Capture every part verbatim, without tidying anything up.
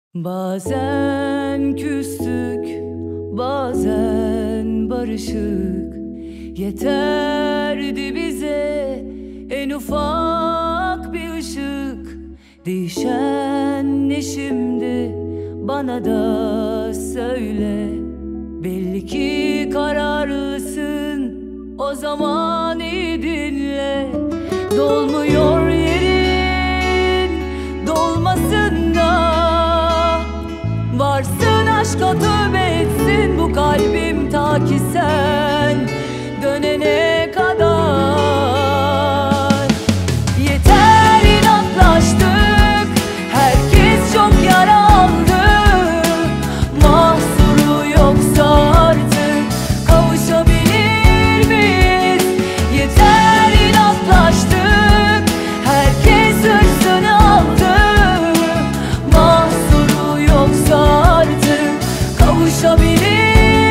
Bazen küstük, bazen barışık. Yeterdi bize en ufak bir ışık. Değişen ne şimdi, bana da söyle. Belli ki kararlısın, o zaman iyi dinle. Dolmuyor yerin, dolmasın da. Varsın aşka tövbe etsin bu kalbim, ta ki sen dönene kadar. Yeter inatlaştık, herkes çok yara aldı. Mahsuru yoksa artık kavuşabilir miyiz? Yeter inatlaştık, herkes hırsını aldı. Mahsuru yoksa artık kavuşabilir miyiz?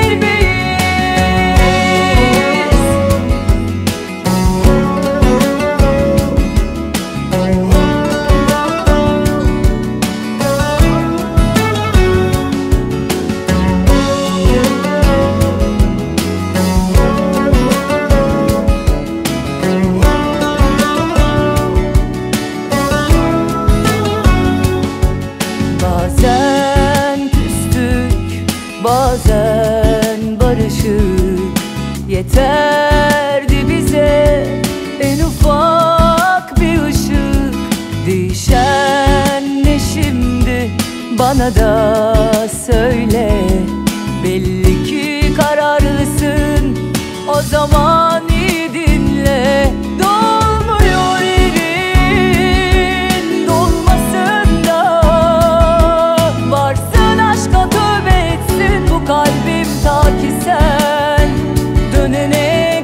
Bazen küstük, bazen barışık. Yeterdi bize en ufak bir ışık. Değişen ne şimdi, bana da söyle. Belli ki kararlısın, o zaman iyi dinle. Dolmuyor yerin, dolmasın da. Varsın aşka tövbe etsin bu kalbim, ta ki sen dönene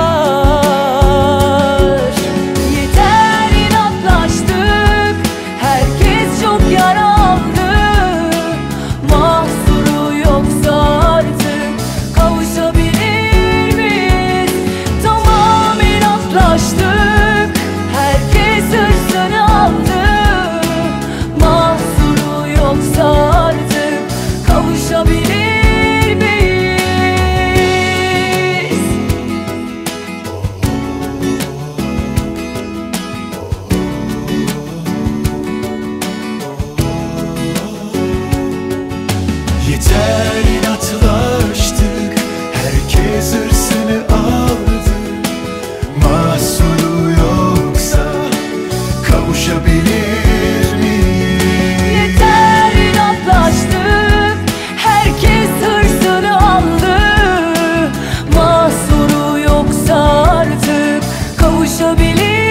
kadar. Yeter inatlaştık, herkes çok yara aldı. Mahsuru yoksa artık kavuşabilir miyiz? Tamam inatlaştık, herkes hırsını aldı. Mahsuru yoksa artık kavuşabilir miyiz? Yeter inatlaştık, herkes hırsını aldı. Mahsuru yoksa kavuşabilir miyiz? Yeter inatlaştık, herkes hırsını aldı. Mahsuru yoksa artık kavuşabilir